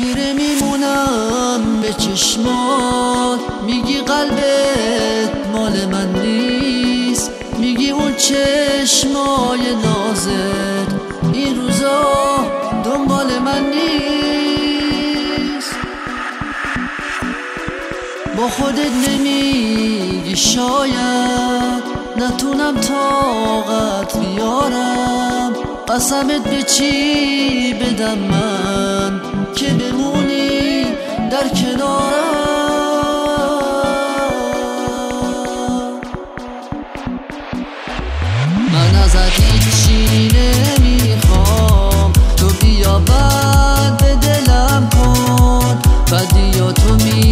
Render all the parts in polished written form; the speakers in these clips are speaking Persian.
خیره میمونم به چشمات، میگی قلبت مال من نیست، میگی اون چشمای نازت این روزا دنبال من نیست. با خودت نمیگی شاید نتونم طاقت بیارم، قسمت به چی بدم من که بمونی در کنارم. من ازت هیچی نمیخوام، تو بیا بعد به دلم کن، بدیاتو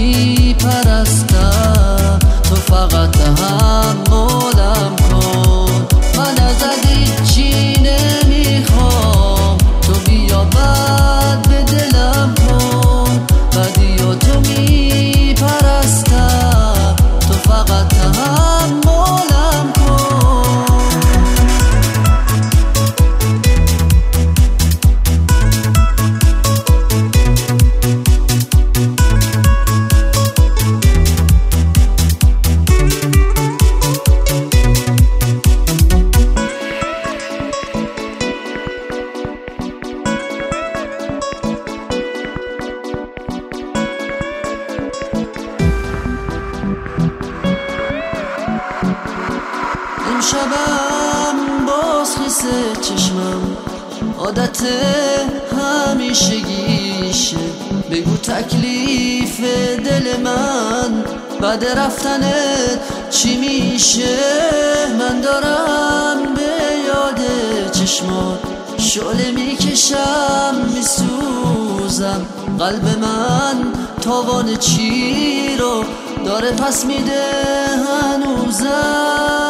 میپرستم، تو فقط تحملم کن. من ازت هیچی نمیخوام، تو بیا بعد به دلم کن، بدیاتو میپرستم، تو فقط تحملم کن. امشبم باز خیسه چشمم، عادت همیشگیشه، بگو تکلیف دل من بعد رفتنت چی میشه. من دارم به یاد چشمات شعله میکشم میسوزم، قلب من تاوان چی رو داره پس میده هنوزم.